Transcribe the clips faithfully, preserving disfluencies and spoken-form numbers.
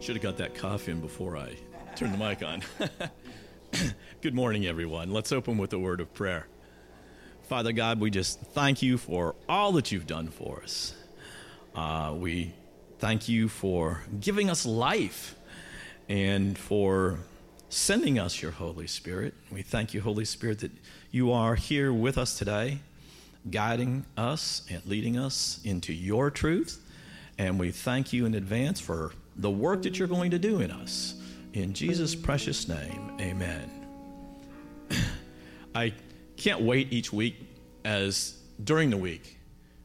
Should have got that coffee in before I turned the mic on. Good morning, everyone. Let's open with a word of prayer. Father God, we just thank you for all that you've done for us. Uh, we thank you for giving us life and for sending us your Holy Spirit. We thank you, Holy Spirit, that you are here with us today, guiding us and leading us into your truth. And we thank you in advance for the work that you're going to do in us. In Jesus' precious name, amen. I can't wait each week as during the week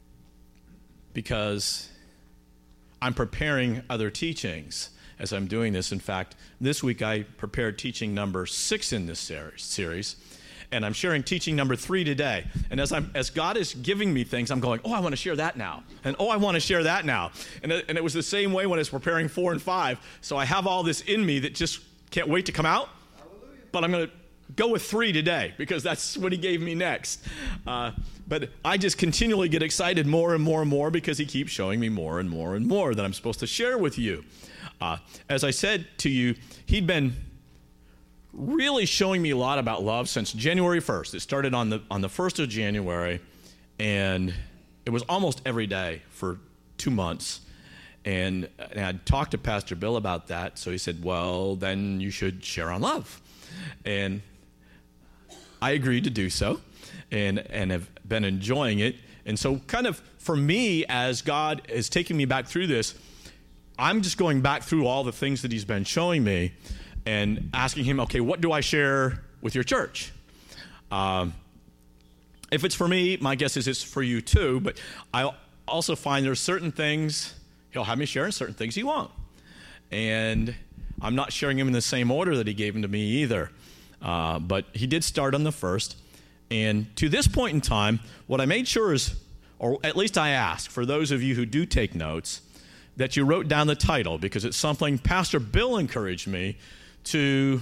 because I'm preparing other teachings as I'm doing this. In fact, this week I prepared teaching number six in this series, and I'm sharing teaching number three today. And as I'm as God is giving me things, I'm going, oh, I want to share that now. And oh, I want to share that now. And it, and it was the same way when I was preparing four and five. So I have all this in me that just can't wait to come out. Hallelujah. But I'm going to go with three today because that's what he gave me next. Uh, but I just continually get excited more and more and more because he keeps showing me more and more and more that I'm supposed to share with you. Uh, as I said to you, he'd been really showing me a lot about love since January first. It started on the on the first of January, and it was almost every day for two months. And, and I talked to Pastor Bill about that, so he said, well, then you should share on love. And I agreed to do so, and, and have been enjoying it. And so kind of for me, as God is taking me back through this, I'm just going back through all the things that he's been showing me and asking him, okay, what do I share with your church? Um, if it's for me, my guess is it's for you too, but I also find there's certain things he'll have me share and certain things he won't. And I'm not sharing them in the same order that he gave them to me either. Uh, but he did start on the first. And to this point in time, what I made sure is, or at least I asked, for those of you who do take notes, that you wrote down the title, because it's something Pastor Bill encouraged me to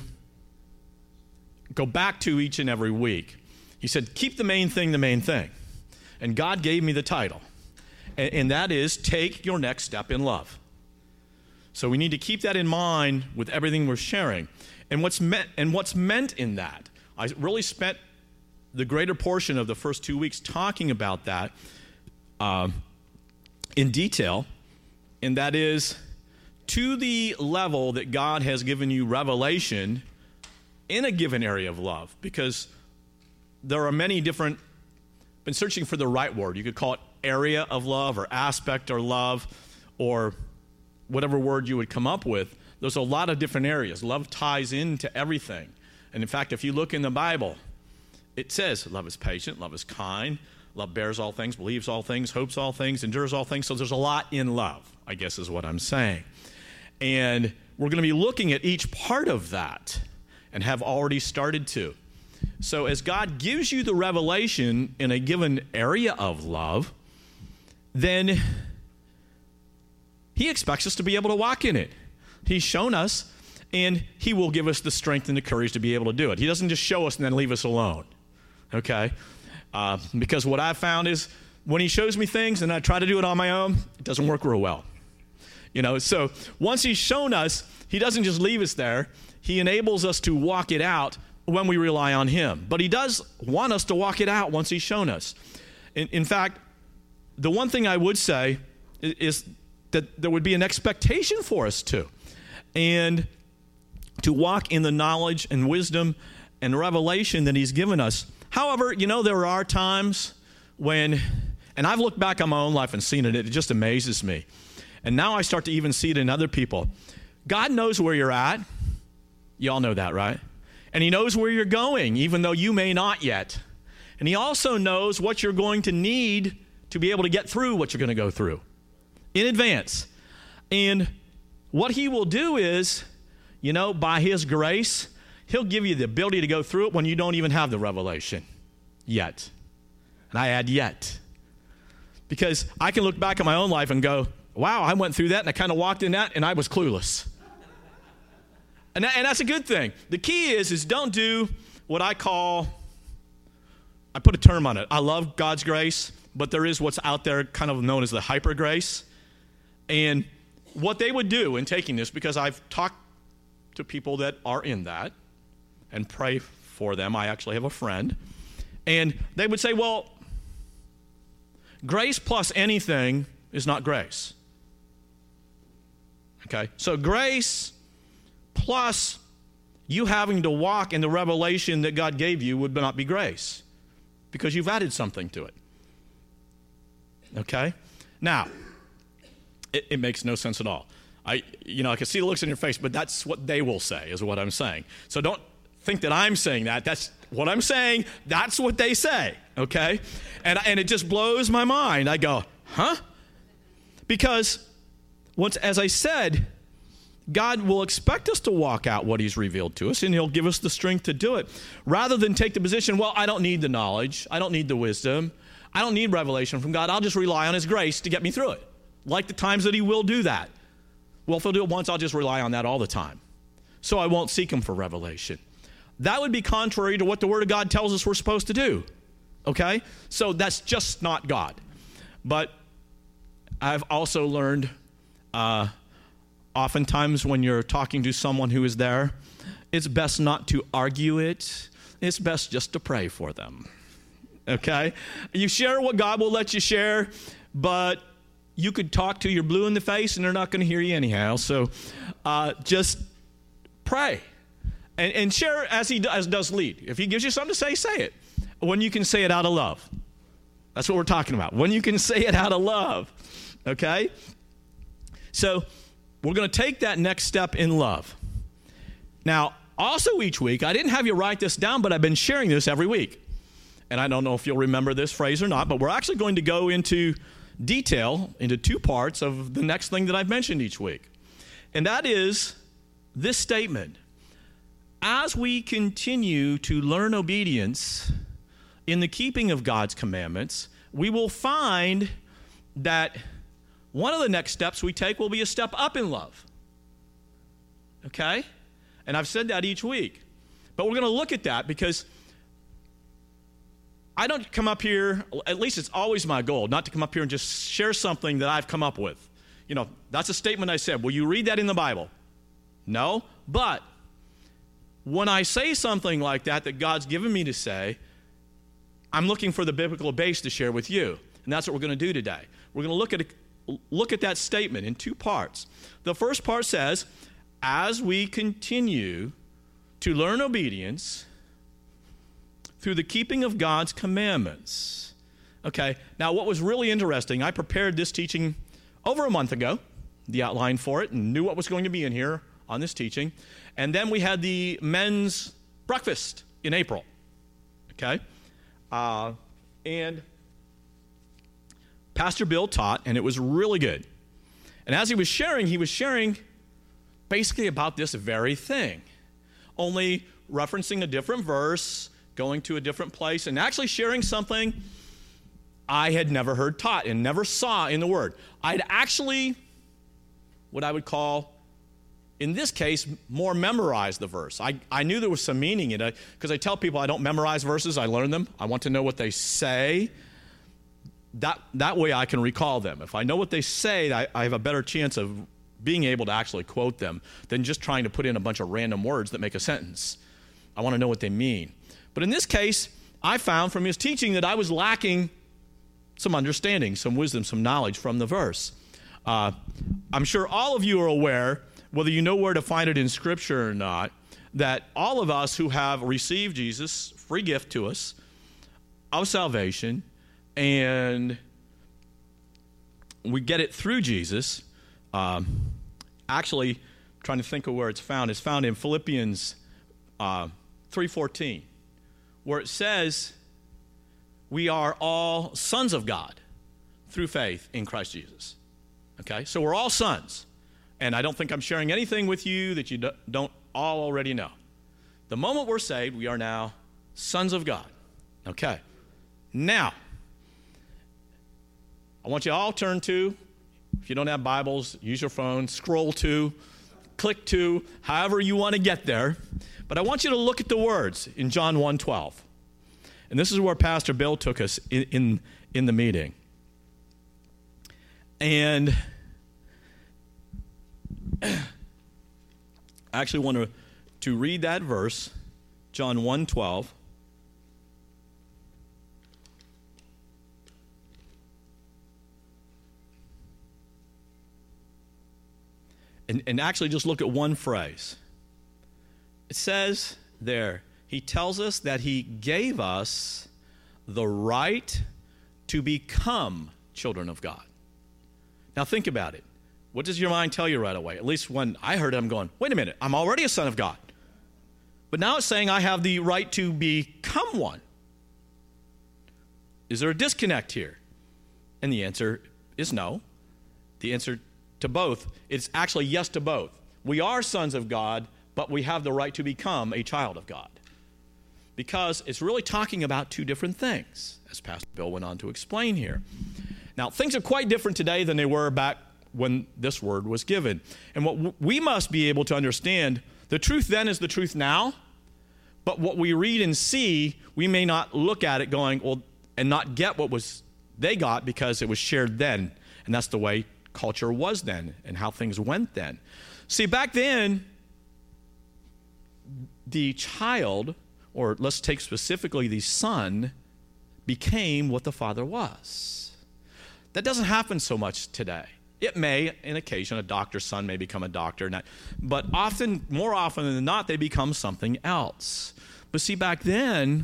go back to each and every week. He said, keep the main thing the main thing. And God gave me the title. And, and that is, take your next step in love. So we need to keep that in mind with everything we're sharing. And what's meant, and what's meant in that, I really spent the greater portion of the first two weeks talking about that uh, in detail. And that is, to the level that God has given you revelation in a given area of love, because there are many different, been searching for the right word. You could call it area of love or aspect or love or whatever word you would come up with. There's a lot of different areas. Love ties into everything. And in fact, if you look in the Bible, it says love is patient, love is kind, love bears all things, believes all things, hopes all things, endures all things. So there's a lot in love, I guess is what I'm saying. And we're going to be looking at each part of that and have already started to. So as God gives you the revelation in a given area of love, then he expects us to be able to walk in it. He's shown us, and he will give us the strength and the courage to be able to do it. He doesn't just show us and then leave us alone, okay? Uh, because what I've found is when he shows me things and I try to do it on my own, it doesn't work real well. You know, so once he's shown us, he doesn't just leave us there. He enables us to walk it out when we rely on him. But he does want us to walk it out once he's shown us. In, in fact, the one thing I would say is, is that there would be an expectation for us to. And to walk in the knowledge and wisdom and revelation that he's given us. However, you know, there are times when, and I've looked back on my own life and seen it, it just amazes me. And now I start to even see it in other people. God knows where you're at. You all know that, right? And he knows where you're going, even though you may not yet. And he also knows what you're going to need to be able to get through what you're going to go through in advance. And what he will do is, you know, by his grace, he'll give you the ability to go through it when you don't even have the revelation yet. And I add yet. Because I can look back at my own life and go, wow, I went through that and I kind of walked in that and I was clueless. And, that, and that's a good thing. The key is, is don't do what I call, I put a term on it. I love God's grace, but there is what's out there kind of known as the hyper grace. And what they would do in taking this, because I've talked to people that are in that and pray for them. I actually have a friend. And they would say, well, grace plus anything is not grace. Okay? So grace plus you having to walk in the revelation that God gave you would not be grace, because you've added something to it. Okay? Now, it, it makes no sense at all. I, you know, I can see the looks in your face, but that's what they will say, is what I'm saying. So don't think that I'm saying that. That's what I'm saying. That's what they say, okay? And, and it just blows my mind. I go, huh? Because, once, as I said, God will expect us to walk out what he's revealed to us, and he'll give us the strength to do it, rather than take the position, well, I don't need the knowledge. I don't need the wisdom. I don't need revelation from God. I'll just rely on his grace to get me through it. Like the times that he will do that. Well, if he'll do it once, I'll just rely on that all the time. So I won't seek him for revelation. That would be contrary to what the Word of God tells us we're supposed to do. Okay? So that's just not God. But I've also learned uh, oftentimes when you're talking to someone who is there, it's best not to argue it. It's best just to pray for them. Okay? You share what God will let you share, but you could talk to your blue in the face and they're not going to hear you anyhow. So uh, just pray and, and share as he does, does lead. If he gives you something to say, say it. When you can say it out of love. That's what we're talking about. When you can say it out of love. Okay? So we're going to take that next step in love. Now, also each week, I didn't have you write this down, but I've been sharing this every week. And I don't know if you'll remember this phrase or not, but we're actually going to go into detail into two parts of the next thing that I've mentioned each week. And that is this statement. As we continue to learn obedience in the keeping of God's commandments, we will find that one of the next steps we take will be a step up in love. Okay? And I've said that each week. But we're going to look at that because I don't come up here, at least it's always my goal, not to come up here and just share something that I've come up with. You know, that's a statement I said. Will you read that in the Bible? No. But when I say something like that, that God's given me to say, I'm looking for the biblical base to share with you. And that's what we're going to do today. We're going to look at a, look at that statement in two parts. The first part says, as we continue to learn obedience through the keeping of God's commandments. Okay, now what was really interesting, I prepared this teaching over a month ago, the outline for it, and knew what was going to be in here on this teaching. And then we had the men's breakfast in April. Okay, uh, and Pastor Bill taught, and it was really good. And as he was sharing, he was sharing basically about this very thing, only referencing a different verse, going to a different place, and actually sharing something I had never heard taught and never saw in the Word. I'd actually, what I would call, in this case, more memorized the verse. I, I knew there was some meaning in it, because I tell people I don't memorize verses, I learn them. I want to know what they say. That, that way I can recall them. If I know what they say, I, I have a better chance of being able to actually quote them than just trying to put in a bunch of random words that make a sentence. I want to know what they mean. But in this case, I found from his teaching that I was lacking some understanding, some wisdom, some knowledge from the verse. Uh, I'm sure all of you are aware, whether you know where to find it in Scripture or not, that all of us who have received Jesus, free gift to us, of salvation, and we get it through Jesus, um, actually, trying to think of where it's found, it's found in Philippians uh, three fourteen. Where it says we are all sons of God through faith in Christ Jesus. Okay? So we're all sons. And I don't think I'm sharing anything with you that you don't all already know. The moment we're saved, we are now sons of God. Okay? Now, I want you all to turn to, if you don't have Bibles, use your phone, scroll to, click to, however you want to get there. But I want you to look at the words in John one twelve. And this is where Pastor Bill took us in, in, in the meeting. And I actually want to, to read that verse, John one twelve. And, and actually just look at one phrase. It says there, he tells us that he gave us the right to become children of God. Now think about it. What does your mind tell you right away? At least when I heard it, I'm going, wait a minute, I'm already a son of God. But now it's saying I have the right to become one. Is there a disconnect here? And the answer is no. The answer to both, it's actually yes to both. We are sons of God, but we have the right to become a child of God. Because it's really talking about two different things, as Pastor Bill went on to explain here. Now, things are quite different today than they were back when this word was given. And what we must be able to understand, the truth then is the truth now, but what we read and see, we may not look at it going, well, and not get what was they got because it was shared then. And that's the way culture was then and how things went then. See, back then, the child, or let's take specifically the son, became what the father was. That doesn't happen so much today. It may, in occasion, a doctor's son may become a doctor, but often, more often than not, they become something else. But see, back then,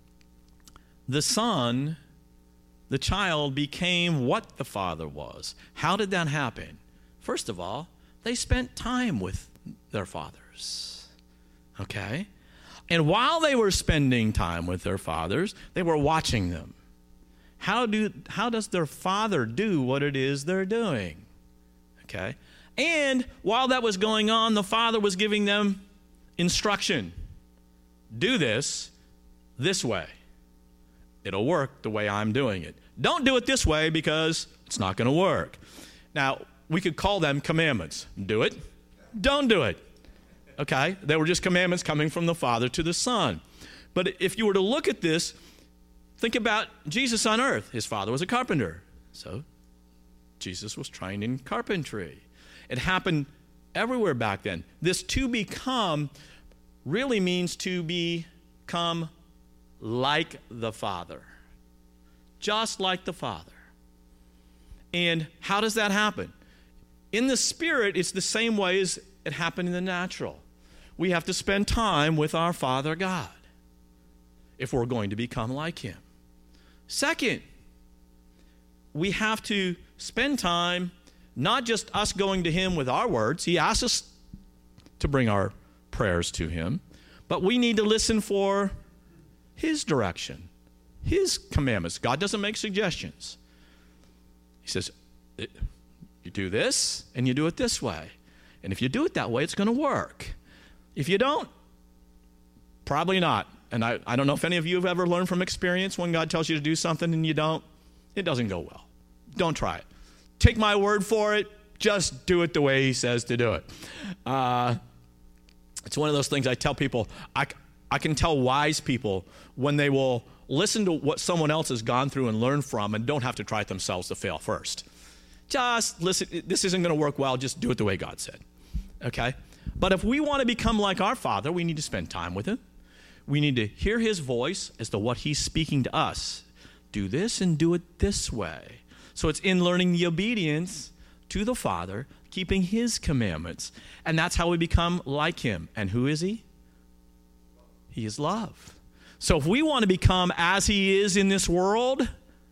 the son, the child, became what the father was. How did that happen? First of all, they spent time with their fathers. Okay? And while they were spending time with their fathers, they were watching them. How do how does their father do what it is they're doing? Okay? And while that was going on, the father was giving them instruction. Do this this way. It'll work the way I'm doing it. Don't do it this way because it's not going to work. Now, we could call them commandments. Do it. Don't do it. Okay? They were just commandments coming from the Father to the Son. But if you were to look at this, think about Jesus on earth. His father was a carpenter. So Jesus was trained in carpentry. It happened everywhere back then. This to become really means to become like the Father. Just like the Father. And how does that happen? In the Spirit, it's the same way as it happened in the natural. We have to spend time with our Father God if we're going to become like Him. Second, we have to spend time, not just us going to Him with our words. He asks us to bring our prayers to Him, but we need to listen for His direction, His commandments. God doesn't make suggestions. He says, you do this, and you do it this way. And if you do it that way, it's going to work. If you don't, probably not. And I, I don't know if any of you have ever learned from experience when God tells you to do something and you don't, it doesn't go well. Don't try it. Take my word for it. Just do it the way He says to do it. Uh, it's one of those things I tell people. I, I can tell wise people when they will listen to what someone else has gone through and learn from and don't have to try it themselves to fail first. Just listen. This isn't going to work well. Just do it the way God said. Okay? But if we want to become like our Father, we need to spend time with Him. We need to hear His voice as to what He's speaking to us. Do this and do it this way. So it's in learning the obedience to the Father, keeping His commandments. And that's how we become like Him. And who is He? He is love. So if we want to become as He is in this world,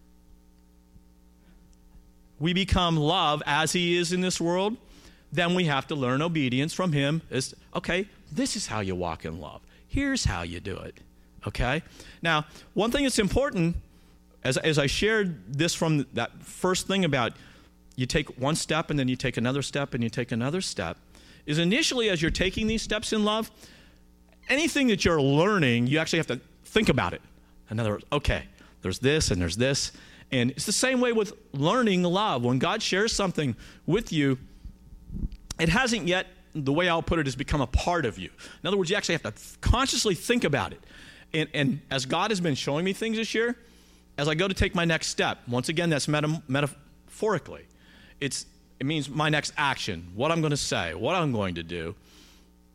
we become love as He is in this world, then we have to learn obedience from Him. Is okay, this is how you walk in love. Here's how you do it. Okay? Now, one thing that's important, as, as I shared this from that first thing about you take one step and then you take another step and you take another step, is initially as you're taking these steps in love, anything that you're learning, you actually have to think about it. In other words, okay, there's this and there's this. And it's the same way with learning love. When God shares something with you, it hasn't yet, the way I'll put it, has become a part of you. In other words, you actually have to consciously think about it. And, and as God has been showing me things this year, as I go to take my next step, once again, that's meta- metaphorically. It's, it means my next action, what I'm going to say, what I'm going to do.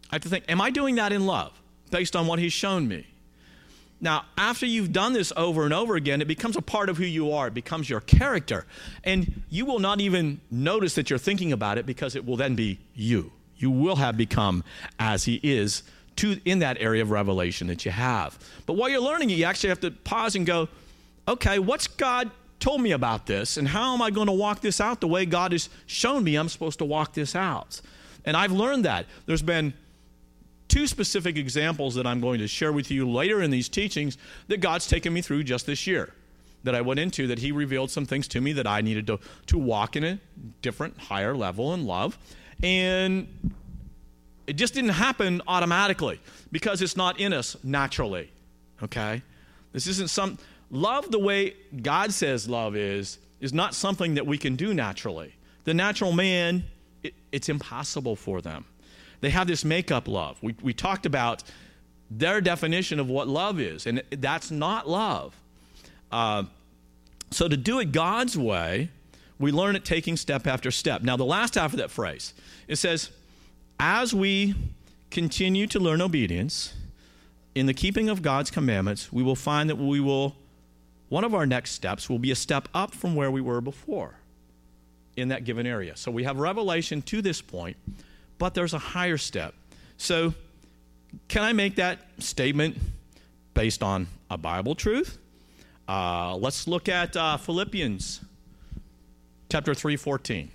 I have to think, am I doing that in love based on what he's shown me? Now, after you've done this over and over again, it becomes a part of who you are. It becomes your character. And you will not even notice that you're thinking about it because it will then be you. You will have become as he is to in that area of revelation that you have. But while you're learning it, you actually have to pause and go, okay, what's God told me about this? And how am I going to walk this out the way God has shown me I'm supposed to walk this out? And I've learned that. There's been two specific examples that I'm going to share with you later in these teachings that God's taken me through just this year, that I went into, that he revealed some things to me that I needed to, to walk in a different, higher level in love. And it just didn't happen automatically because it's not in us naturally, okay? This isn't some, love the way God says love is, is not something that we can do naturally. The natural man, it, it's impossible for them. They have this make-up love. We, we talked about their definition of what love is, and that's not love. Uh, so to do it God's way, we learn it taking step after step. Now, the last half of that phrase, it says, as we continue to learn obedience in the keeping of God's commandments, we will find that we will, one of our next steps will be a step up from where we were before in that given area. So we have revelation to this point, but there's a higher step. So can I make that statement based on a Bible truth? Uh, let's look at uh, Philippians chapter three fourteen.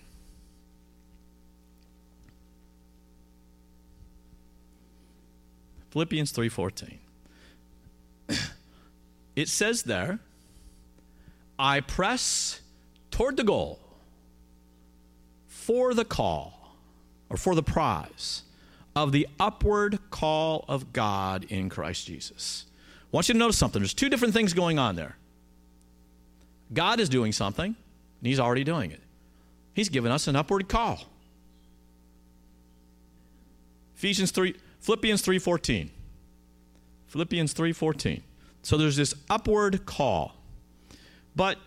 Philippians three fourteen. It says there, I press toward the goal for the call, or for the prize of the upward call of God in Christ Jesus. I want you to notice something. There's two different things going on there. God is doing something, and he's already doing it. He's given us an upward call. Ephesians three, Philippians three fourteen. Philippians three fourteen. So there's this upward call. But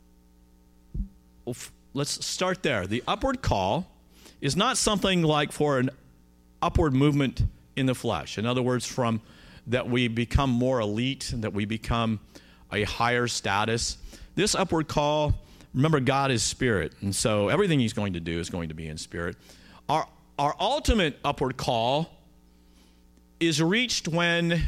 let's start there. The upward call is not something like for an upward movement in the flesh. In other words, from that we become more elite, that we become a higher status. This upward call, remember, God is spirit, and so everything he's going to do is going to be in spirit. Our, our ultimate upward call is reached when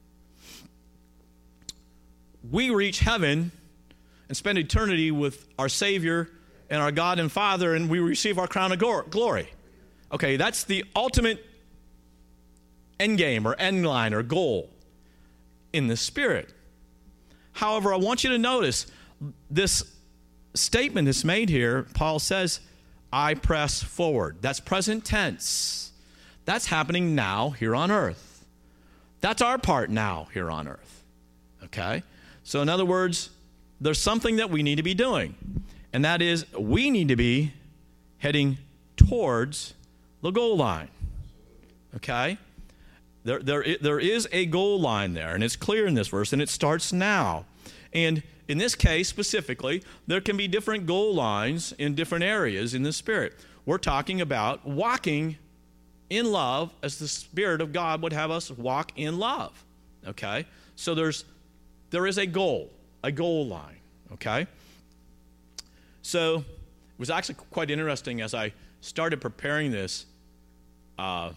we reach heaven and spend eternity with our Savior and our God and Father, and we receive our crown of glory. Okay, that's the ultimate end game or end line or goal in the Spirit. However, I want you to notice this statement that's made here. Paul says, I press forward. That's present tense. That's happening now here on earth. That's our part now here on earth. Okay? So in other words, there's something that we need to be doing. And that is, we need to be heading towards the goal line. Okay? There, there, there is a goal line there, and it's clear in this verse, and it starts now. And in this case, specifically, there can be different goal lines in different areas in the Spirit. We're talking about walking in love as the Spirit of God would have us walk in love. Okay? So there's, there is a goal, a goal line. Okay? So it was actually quite interesting as I started preparing this. Uh,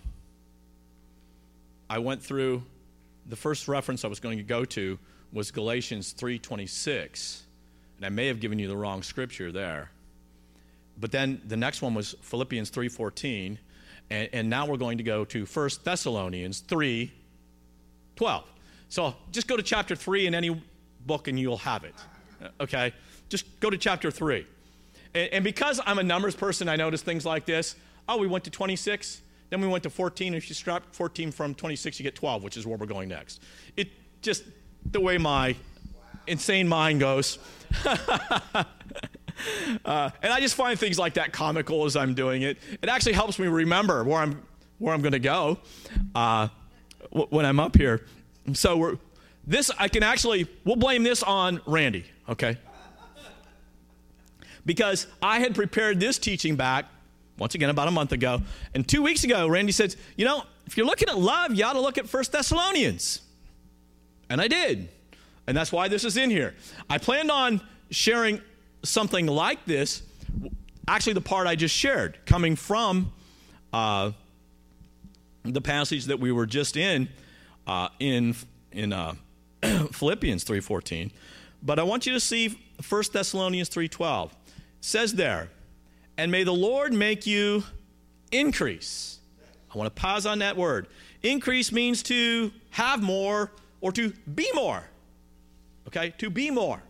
I went through, the first reference I was going to go to was Galatians three twenty-six, and I may have given you the wrong scripture there. But then the next one was Philippians three fourteen, and, and now we're going to go to First Thessalonians three twelve. So just go to chapter three in any book and you'll have it. Okay? Just go to chapter three. And, and because I'm a numbers person, I notice things like this. Oh, we went to twenty-six, then we went to fourteen. If you subtract fourteen from twenty-six, you get twelve, which is where we're going next. It just, the way my insane mind goes. uh, and I just find things like that comical as I'm doing it. It actually helps me remember where I'm where I'm going to go uh, w- when I'm up here. So we're, this, I can actually, we'll blame this on Randy, okay? Because I had prepared this teaching back once again, about a month ago. And two weeks ago, Randy said, you know, if you're looking at love, you ought to look at First Thessalonians. And I did. And that's why this is in here. I planned on sharing something like this, actually the part I just shared, coming from uh, the passage that we were just in, uh, in, in uh, Philippians three fourteen. But I want you to see First Thessalonians three twelve. It says there, and may the Lord make you increase. I want to pause on that word. Increase means to have more or to be more. Okay? To be more.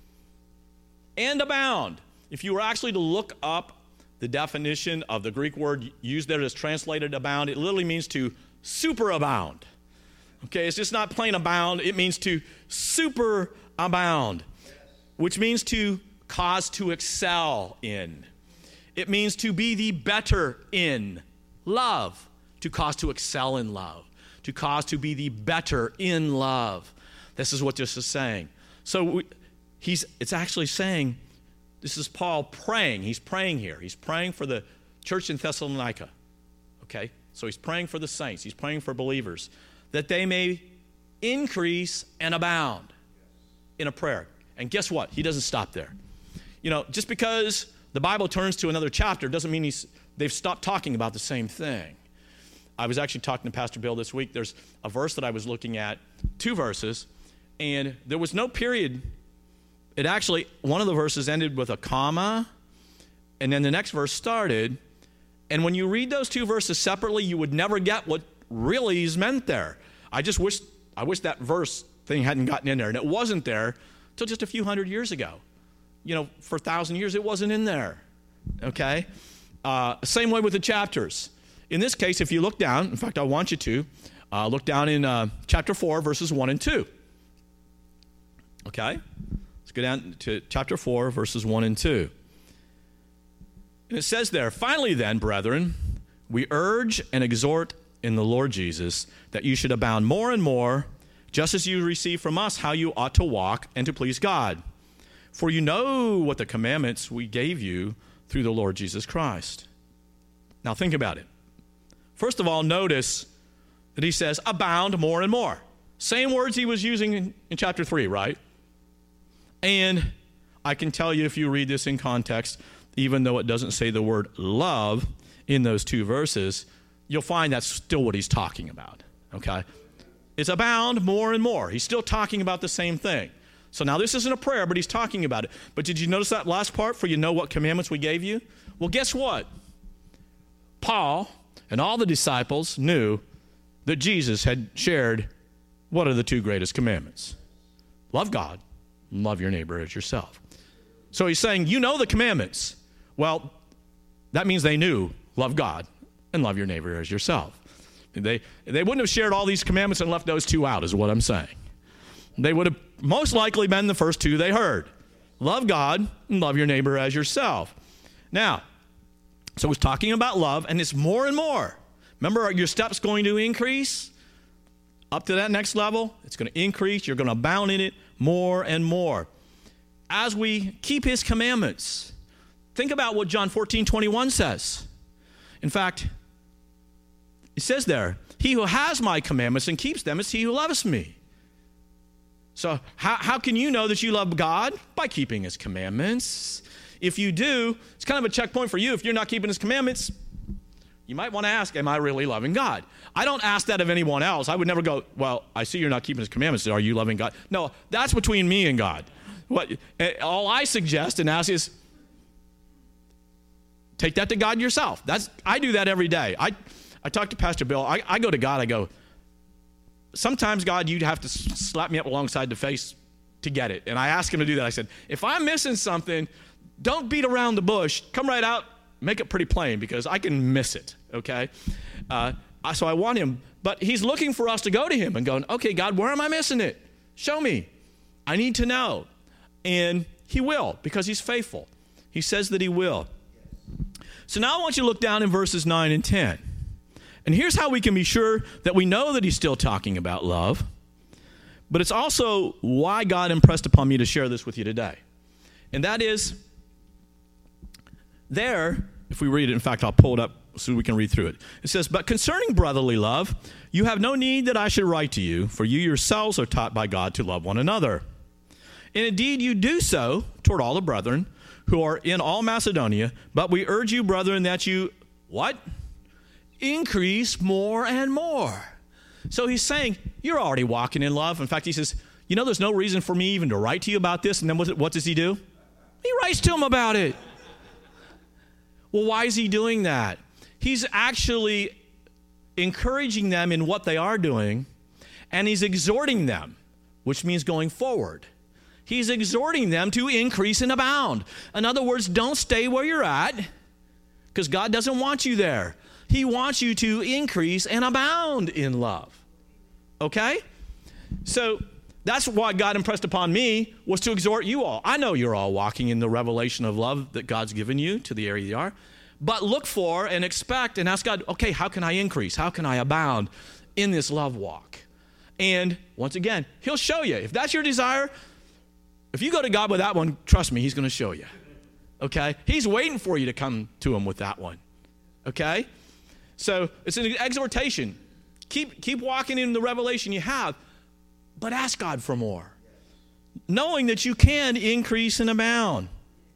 And abound. If you were actually to look up the definition of the Greek word used there as translated abound, it literally means to superabound. Okay? It's just not plain abound. It means to superabound, which means to cause to excel in. It means to be the better in love, to cause to excel in love, to cause to be the better in love. This is what this is saying. So we, he's it's actually saying, this is Paul praying. He's praying here. He's praying for the church in Thessalonica. Okay? So he's praying for the saints. He's praying for believers that they may increase and abound in a prayer. And guess what? He doesn't stop there. You know, just because the Bible turns to another chapter doesn't mean he's, they've stopped talking about the same thing. I was actually talking to Pastor Bill this week. There's a verse that I was looking at, two verses, and there was no period. It actually, one of the verses ended with a comma, and then the next verse started. And when you read those two verses separately, you would never get what really is meant there. I just wish, I wish that verse thing hadn't gotten in there, and it wasn't there until just a few hundred years ago. You know, for a thousand years, it wasn't in there, okay? Uh, same way with the chapters. In this case, if you look down, in fact, I want you to, uh, look down in uh, chapter four, verses one and two. Okay? Let's go down to chapter four, verses one and two. And it says there, finally then, brethren, we urge and exhort in the Lord Jesus that you should abound more and more, just as you receive from us how you ought to walk and to please God. For you know what the commandments we gave you through the Lord Jesus Christ. Now think about it. First of all, notice that he says, abound more and more. Same words he was using in, in chapter three, right? And I can tell you if you read this in context, even though it doesn't say the word love in those two verses, you'll find that's still what he's talking about, okay? It's abound more and more. He's still talking about the same thing. So now this isn't a prayer, but he's talking about it. But did you notice that last part, for you know what commandments we gave you? Well, guess what? Paul and all the disciples knew that Jesus had shared what are the two greatest commandments? Love God and love your neighbor as yourself. So he's saying, you know the commandments. Well, that means they knew love God and love your neighbor as yourself. They, they wouldn't have shared all these commandments and left those two out, is what I'm saying. They would have most likely been the first two they heard. Love God and love your neighbor as yourself. Now, so he's talking about love, and it's more and more. Remember, are your steps going to increase? Up to that next level, it's going to increase. You're going to abound in it more and more. As we keep his commandments, think about what John fourteen twenty-one says. In fact, it says there, he who has my commandments and keeps them is he who loves me. So how, how can you know that you love God? By keeping his commandments. If you do, it's kind of a checkpoint for you. If you're not keeping his commandments, you might want to ask, am I really loving God? I don't ask that of anyone else. I would never go, well, I see you're not keeping his commandments. Are you loving God? No, that's between me and God. What all I suggest and ask is, take that to God yourself. That's I do that every day. I, I talk to Pastor Bill. I, I go to God. I go, sometimes, God, you'd have to slap me up alongside the face to get it. And I asked him to do that. I said, if I'm missing something, don't beat around the bush. Come right out, make it pretty plain, because I can miss it, okay? Uh, so I want him. But he's looking for us to go to him and going, okay, God, where am I missing it? Show me. I need to know. And he will, because he's faithful. He says that he will. So now I want you to look down in verses nine and ten. And here's how we can be sure that we know that he's still talking about love. But it's also why God impressed upon me to share this with you today. And that is, there If we read it, in fact, I'll pull it up so we can read through it. It says, "But concerning brotherly love, you have no need that I should write to you, for you yourselves are taught by God to love one another. And indeed you do so toward all the brethren who are in all Macedonia, but we urge you, brethren, that you," what? "Increase more and more." So he's saying, you're already walking in love. In fact, he says, you know, there's no reason for me even to write to you about this. And then what, what does he do? He writes to him about it. Well, why is he doing that? He's actually encouraging them in what they are doing, and he's exhorting them, which means going forward. He's exhorting them to increase and abound. In other words, don't stay where you're at, because God doesn't want you there. He wants you to increase and abound in love. Okay? So that's what God impressed upon me, was to exhort you all. I know you're all walking in the revelation of love that God's given you to the area you are. But look for and expect and ask God, okay, how can I increase? How can I abound in this love walk? And once again, he'll show you. If that's your desire, if you go to God with that one, trust me, he's going to show you. Okay? He's waiting for you to come to him with that one. Okay? So it's an exhortation. Keep, keep walking in the revelation you have, but ask God for more, knowing that you can increase and abound.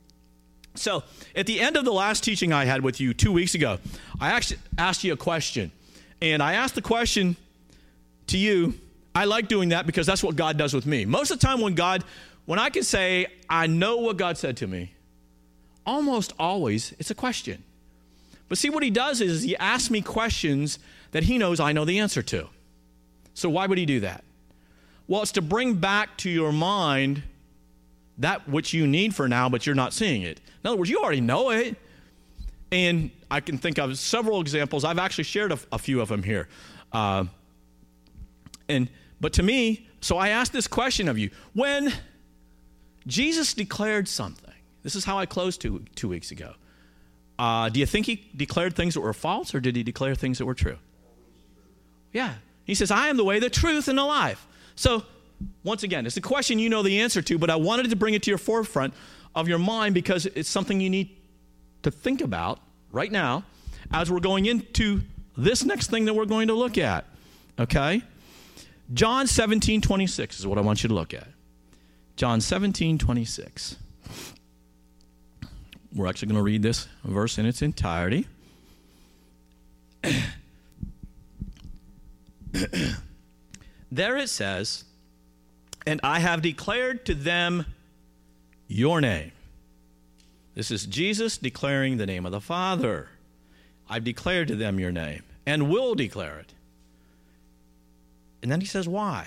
So at the end of the last teaching I had with you two weeks ago, I actually asked you a question. And I asked the question to you. I like doing that because that's what God does with me. Most of the time when God, when I can say, I know what God said to me, almost always it's a question. But see, what he does is he asks me questions that he knows I know the answer to. So why would he do that? Well, it's to bring back to your mind that which you need for now, but you're not seeing it. In other words, you already know it. And I can think of several examples. I've actually shared a, a few of them here. Uh, and but to me, so I asked this question of you. When Jesus declared something, this is how I closed two, two weeks ago. Uh, do you think he declared things that were false, or did he declare things that were true? Yeah. He says, I am the way, the truth, and the life. So once again, it's a question you know the answer to, but I wanted to bring it to your forefront of your mind because it's something you need to think about right now as we're going into this next thing that we're going to look at. Okay? John seventeen twenty-six is what I want you to look at. John seventeen twenty-six. We're actually going to read this verse in its entirety. There it says, and I have declared to them your name. This is Jesus declaring the name of the Father. I've declared to them your name and will declare it. And then he says, why?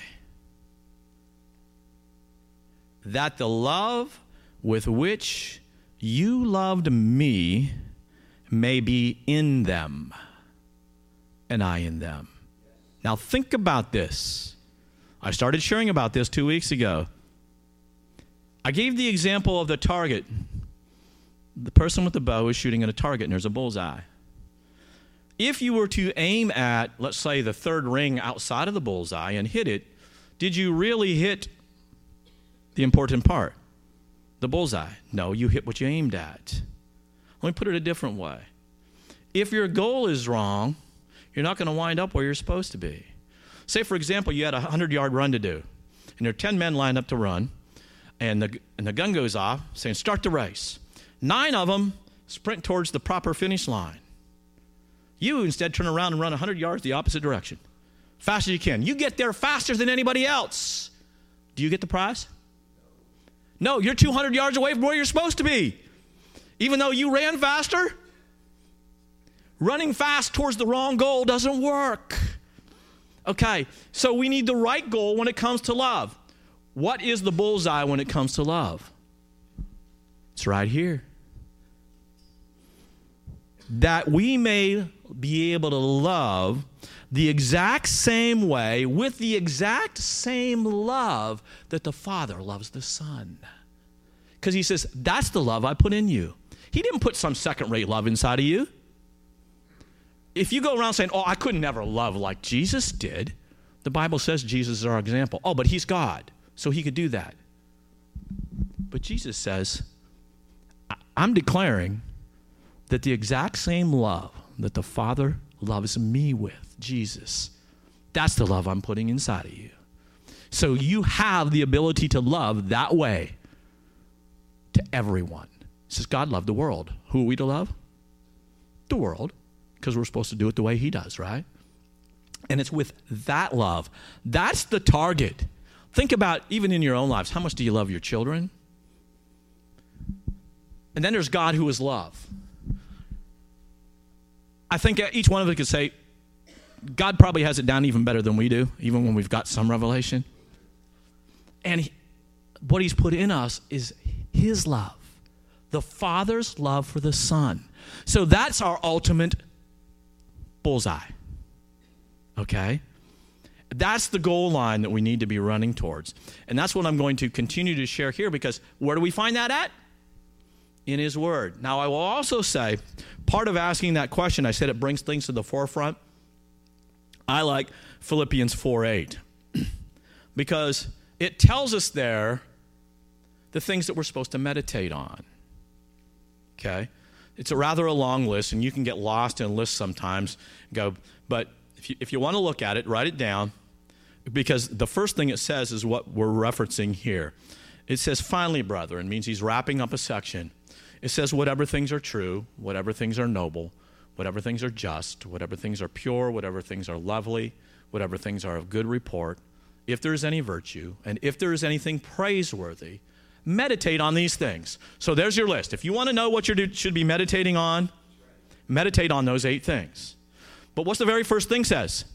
That the love with which you loved me may be in them, and I in them. Now think about this. I started sharing about this two weeks ago. I gave the example of the target. The person with the bow is shooting at a target, and there's a bullseye. If you were to aim at, let's say, the third ring outside of the bullseye and hit it, did you really hit the important part? The bullseye. No, you hit what you aimed at. Let me put it a different way. If your goal is wrong, you're not going to wind up where you're supposed to be. Say, for example, you had a hundred-yard run to do, and there are ten men lined up to run, and the, and the gun goes off saying, start the race. Nine of them sprint towards the proper finish line. You instead turn around and run one hundred yards the opposite direction. Fast as you can. You get there faster than anybody else. Do you get the prize? No, you're two hundred yards away from where you're supposed to be. Even though you ran faster, running fast towards the wrong goal doesn't work. Okay, so we need the right goal when it comes to love. What is the bullseye when it comes to love? It's right here. That we may be able to love the exact same way, with the exact same love that the Father loves the Son. Because he says, that's the love I put in you. He didn't put some second-rate love inside of you. If you go around saying, oh, I could never love like Jesus did, the Bible says Jesus is our example. Oh, but he's God, so he could do that. But Jesus says, I'm declaring that the exact same love that the Father loves me with, Jesus, that's the love I'm putting inside of you. So you have the ability to love that way to everyone. It says God loved the world. Who are we to love? The world, because we're supposed to do it the way he does, right? And it's with that love. That's the target. Think about, even in your own lives, how much do you love your children? And then there's God who is love. I think each one of us could say, God probably has it down even better than we do, even when we've got some revelation. And he, what he's put in us is his love, the Father's love for the Son. So that's our ultimate bullseye, okay? That's the goal line that we need to be running towards. And that's what I'm going to continue to share here, because where do we find that at? In his word. Now, I will also say, part of asking that question, I said it brings things to the forefront. I like Philippians four eight because it tells us there the things that we're supposed to meditate on. Okay? It's a rather a long list, and you can get lost in lists sometimes. Go, but if you, if you want to look at it, write it down, because the first thing it says is what we're referencing here. It says, finally, brethren, means he's wrapping up a section. It says, whatever things are true, whatever things are noble, whatever things are just, whatever things are pure, whatever things are lovely, whatever things are of good report, if there is any virtue, and if there is anything praiseworthy, meditate on these things. So there's your list. If you want to know what you should be meditating on, meditate on those eight things. But what's the very first thing says?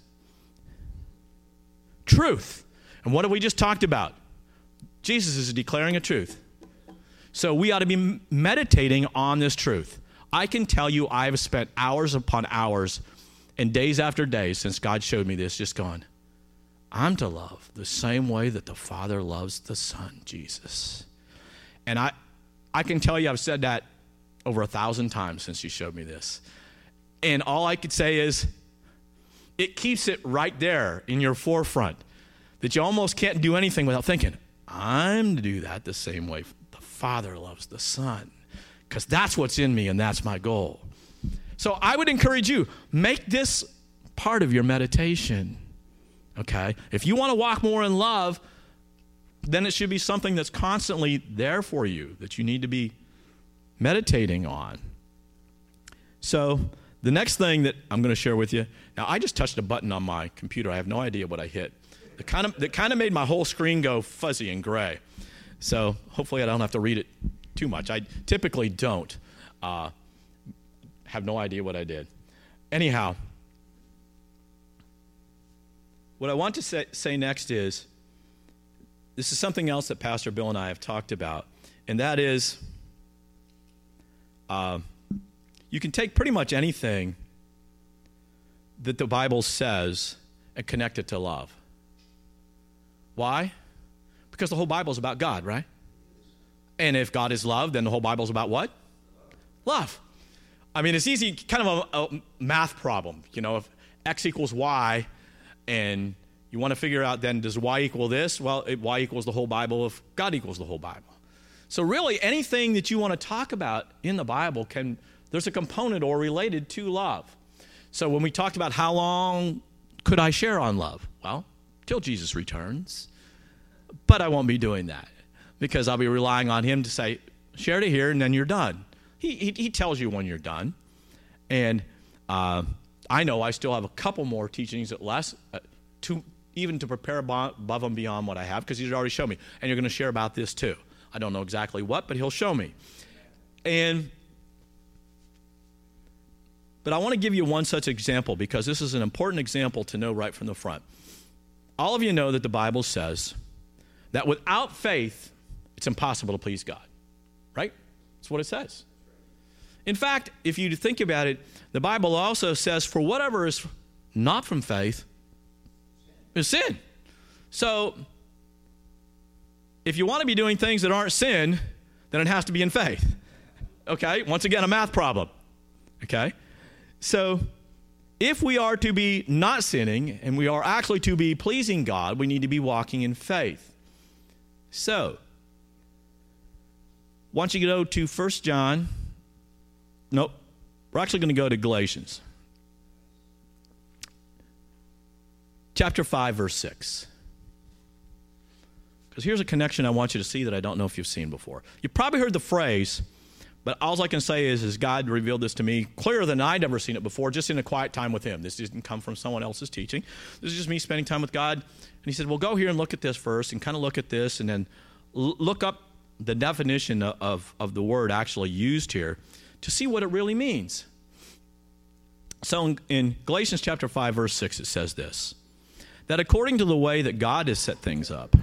Truth. And what have we just talked about? Jesus is declaring a truth. So we ought to be meditating on this truth. I can tell you I've spent hours upon hours and days after days since God showed me this, just going, I'm to love the same way that the Father loves the Son, Jesus. And I, I can tell you I've said that over a thousand times since you showed me this. And all I could say is, it keeps it right there in your forefront, that you almost can't do anything without thinking, I'm to do that the same way the Father loves the Son, because that's what's in me and that's my goal. So I would encourage you, make this part of your meditation, okay? If you want to walk more in love, then it should be something that's constantly there for you, that you need to be meditating on. So the next thing that I'm going to share with you, now I just touched a button on my computer. I have no idea what I hit. It kind of, it kind of made my whole screen go fuzzy and gray. So hopefully I don't have to read it too much. I typically don't. Uh, have no idea what I did. Anyhow, what I want to say, say next is, this is something else that Pastor Bill and I have talked about, and that is, uh, you can take pretty much anything that the Bible says and connect it to love. Why? Because the whole Bible is about God, right? And if God is love, then the whole Bible is about what? Love. I mean, it's easy, kind of a, a math problem. You know, if X equals Y, and you want to figure out then, does Y equal this? Well, it, Y equals the whole Bible if God equals the whole Bible. So really, anything that you want to talk about in the Bible, can there's a component or related to love. So when we talked about how long could I share on love? Well, till Jesus returns. But I won't be doing that, because I'll be relying on him to say, share it here, and then you're done. He, he, he tells you when you're done. And uh, I know I still have a couple more teachings at less, uh, to even to prepare above and beyond what I have, because he's already shown me. And you're going to share about this too. I don't know exactly what, but he'll show me. And but I want to give you one such example, because this is an important example to know right from the front. All of you know that the Bible says that without faith, it's impossible to please God, right? That's what it says. In fact, if you think about it, the Bible also says, for whatever is not from faith is sin. So if you want to be doing things that aren't sin, then it has to be in faith. Okay? Once again, a math problem. Okay? So if we are to be not sinning, and we are actually to be pleasing God, we need to be walking in faith. So, once you go to First John, nope, We're actually going to go to Galatians. Chapter five, verse six. Because here's a connection I want you to see that I don't know if you've seen before. You've probably heard the phrase, but all I can say is, is God revealed this to me clearer than I'd ever seen it before, just in a quiet time with him. This didn't come from someone else's teaching. This is just me spending time with God. And he said, well, go here and look at this first and kind of look at this and then l- look up the definition of, of, of the word actually used here to see what it really means. So in, in Galatians chapter five, verse six, it says this, that according to the way that God has set things up,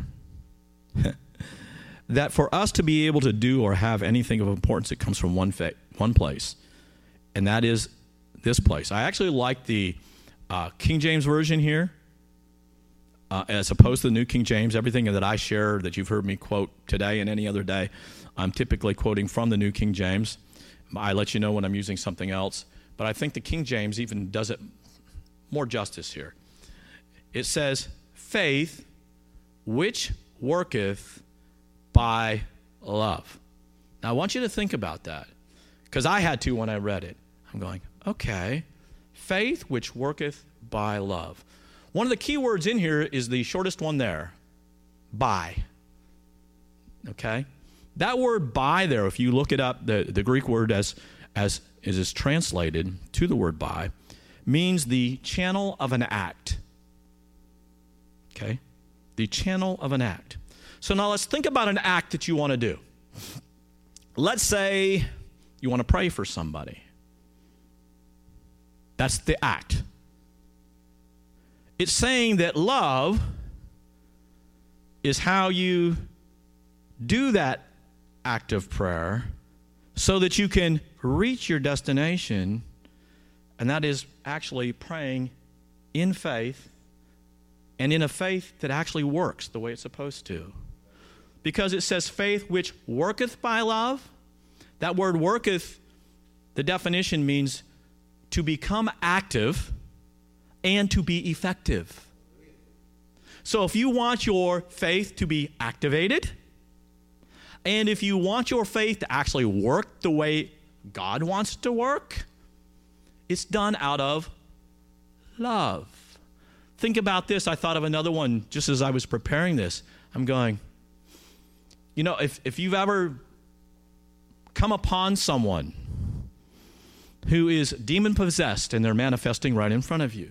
that for us to be able to do or have anything of importance, it comes from one fa- one place, and that is this place. I actually like the uh, King James Version here, uh, as opposed to the New King James. Everything that I share that you've heard me quote today and any other day, I'm typically quoting from the New King James. I let you know when I'm using something else, but I think the King James even does it more justice here. It says, faith which worketh by love. Now, I want you to think about that, because I had to when I read it. I'm going, okay, faith which worketh by love. One of the key words in here is the shortest one there, by. Okay? That word by there, if you look it up, the, the Greek word as, as it is translated to the word by, means the channel of an act. Okay? The channel of an act. So now let's think about an act that you want to do. Let's say you want to pray for somebody. That's the act. It's saying that love is how you do that act of prayer so that you can reach your destination, and that is actually praying in faith, and in a faith that actually works the way it's supposed to. Because it says faith which worketh by love. That word worketh, the definition means to become active and to be effective. So if you want your faith to be activated, and if you want your faith to actually work the way God wants it to work, it's done out of love. Think about this. I thought of another one just as I was preparing this. I'm going, you know, if, if you've ever come upon someone who is demon-possessed and they're manifesting right in front of you,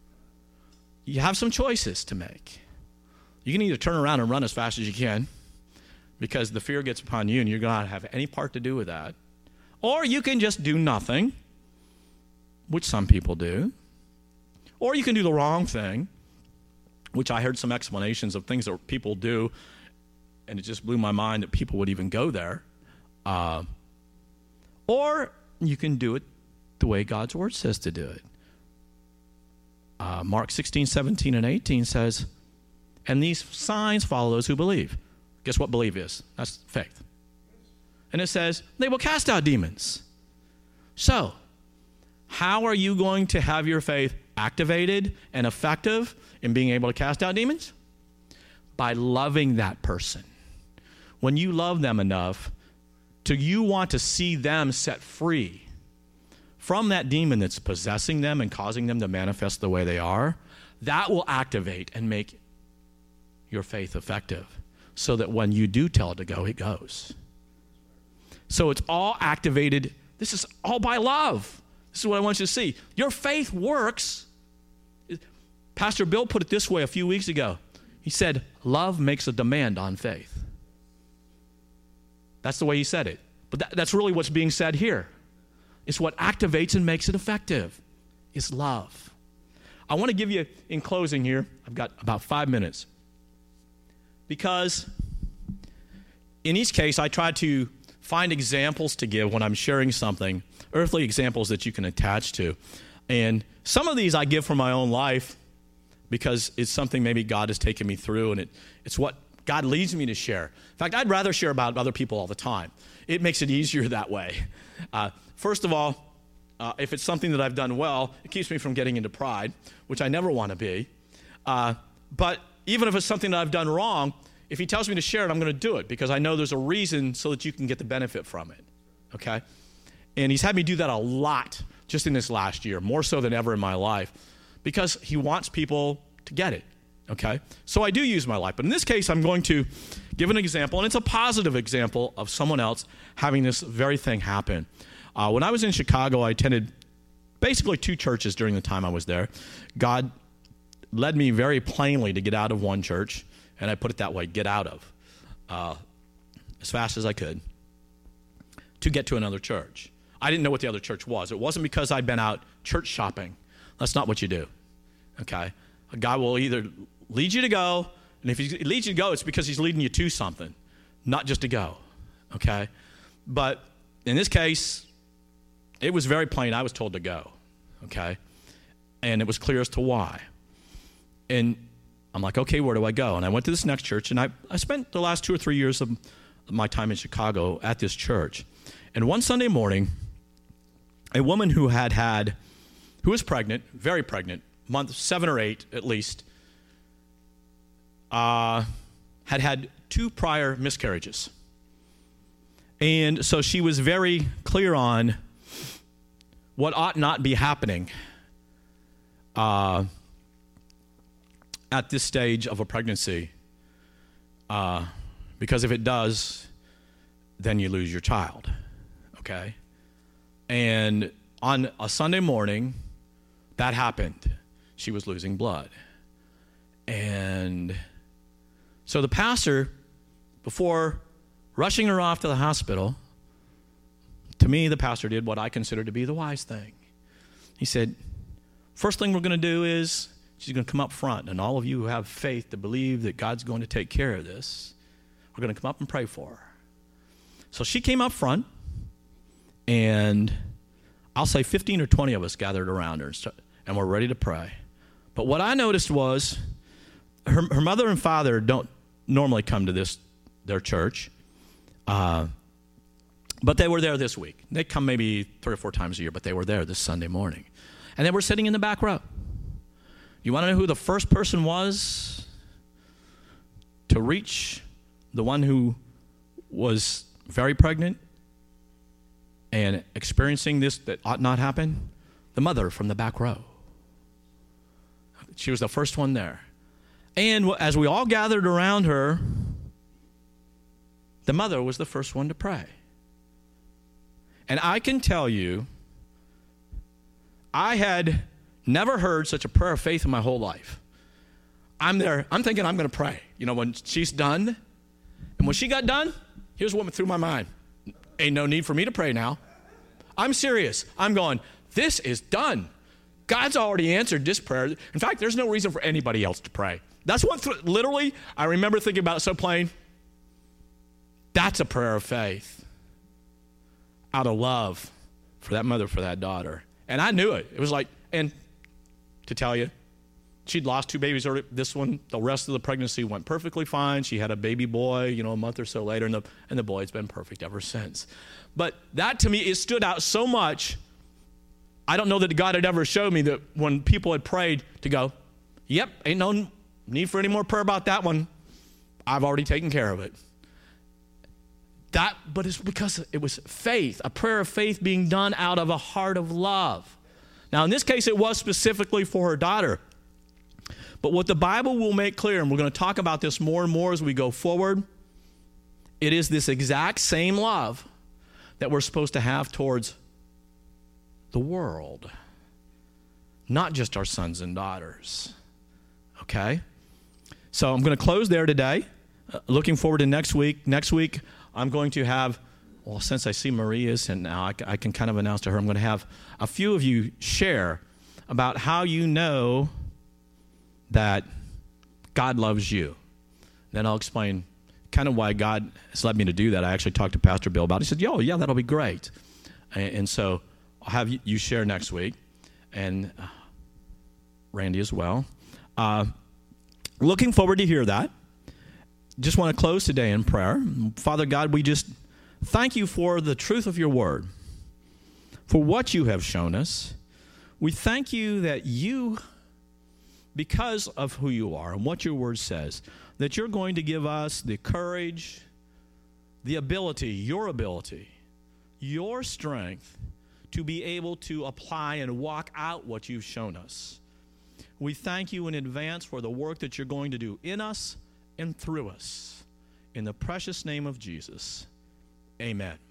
you have some choices to make. You can either turn around and run as fast as you can because the fear gets upon you and you're going to have any part to do with that. Or you can just do nothing, which some people do. Or you can do the wrong thing, which I heard some explanations of things that people do, and it just blew my mind that people would even go there. Uh, or you can do it the way God's Word says to do it. Uh, Mark sixteen, seventeen, and eighteen says, and these signs follow those who believe. Guess what believe is? That's faith. And it says, they will cast out demons. So, how are you going to have your faith activated and effective in being able to cast out demons? By loving that person. When you love them enough, to you want to see them set free from that demon that's possessing them and causing them to manifest the way they are, that will activate and make your faith effective so that when you do tell it to go, it goes. So it's all activated. This is all by love. This is what I want you to see. Your faith works. Pastor Bill put it this way a few weeks ago. He said, love makes a demand on faith. That's the way he said it. But that, that's really what's being said here. It's what activates and makes it effective. It's love. I want to give you, in closing here, I've got about five minutes. Because in each case, I try to find examples to give when I'm sharing something, earthly examples that you can attach to. And some of these I give from my own life because it's something maybe God has taken me through, and it, it's what God leads me to share. In fact, I'd rather share about other people all the time. It makes it easier that way. Uh, first of all, uh, if it's something that I've done well, it keeps me from getting into pride, which I never want to be. Uh, but even if it's something that I've done wrong, if he tells me to share it, I'm going to do it because I know there's a reason so that you can get the benefit from it, okay? And he's had me do that a lot just in this last year, more so than ever in my life, because he wants people to get it, okay? So I do use my life. But in this case, I'm going to give an example, and it's a positive example of someone else having this very thing happen. Uh, when I was in Chicago, I attended basically two churches during the time I was there. God led me very plainly to get out of one church, and I put it that way, get out of, uh, as fast as I could, to get to another church. I didn't know what the other church was. It wasn't because I'd been out church shopping. That's not what you do, okay? A guy will either lead you to go, and if he leads you to go, it's because he's leading you to something, not just to go, okay? But in this case, it was very plain. I was told to go, okay? And it was clear as to why. And I'm like, okay, where do I go? And I went to this next church, and I, I spent the last two or three years of my time in Chicago at this church. And one Sunday morning, a woman who had had, who was pregnant, very pregnant, month seven or eight at least, uh, had had two prior miscarriages. And so she was very clear on what ought not be happening uh, at this stage of a pregnancy, uh, because if it does, then you lose your child, okay? And on a Sunday morning, that happened. She was losing blood. And so the pastor, before rushing her off to the hospital, to me, the pastor did what I consider to be the wise thing. He said, first thing we're going to do is she's going to come up front, and all of you who have faith to believe that God's going to take care of this, we're going to come up and pray for her. So she came up front, and I'll say fifteen or twenty of us gathered around her, and we're ready to pray. But what I noticed was her, her mother and father don't normally come to this their church, uh, but they were there this week. They come maybe three or four times a year, but they were there this Sunday morning. And they were sitting in the back row. You want to know who the first person was to reach the one who was very pregnant and experiencing this that ought not happen? The mother from the back row. She was the first one there. And as we all gathered around her, the mother was the first one to pray. And I can tell you, I had never heard such a prayer of faith in my whole life. I'm there, I'm thinking I'm going to pray. You know, when she's done, and when she got done, here's what went through my mind. Ain't no need for me to pray now. I'm serious. I'm going, this is done. God's already answered this prayer. In fact, there's no reason for anybody else to pray. That's what, th- literally, I remember thinking about it so plain. That's a prayer of faith out of love for that mother, for that daughter. And I knew it. It was like, and to tell you, she'd lost two babies early. This one, the rest of the pregnancy went perfectly fine. She had a baby boy, you know, a month or so later, and the, and the boy's been perfect ever since. But that, to me, it stood out so much. I don't know that God had ever showed me that when people had prayed to go, yep, ain't no need for any more prayer about that one. I've already taken care of it. That, but it's because it was faith, a prayer of faith being done out of a heart of love. Now, in this case, it was specifically for her daughter. But what the Bible will make clear, and we're going to talk about this more and more as we go forward, it is this exact same love that we're supposed to have towards the world, not just our sons and daughters. Okay? So I'm going to close there today. Uh, looking forward to next week. Next week, I'm going to have, well, since I see Maria's, and now I, I can kind of announce to her, I'm going to have a few of you share about how you know that God loves you. Then I'll explain kind of why God has led me to do that. I actually talked to Pastor Bill about it. He said, yo, yeah, that'll be great. And, and so I'll have you, you share next week, and uh, Randy as well. Uh, looking forward to hear that. Just want to close today in prayer. Father God, we just thank you for the truth of your word, for what you have shown us. We thank you that you, because of who you are and what your word says, that you're going to give us the courage, the ability, your ability, your strength to be able to apply and walk out what you've shown us. We thank you in advance for the work that you're going to do in us and through us. In the precious name of Jesus, amen.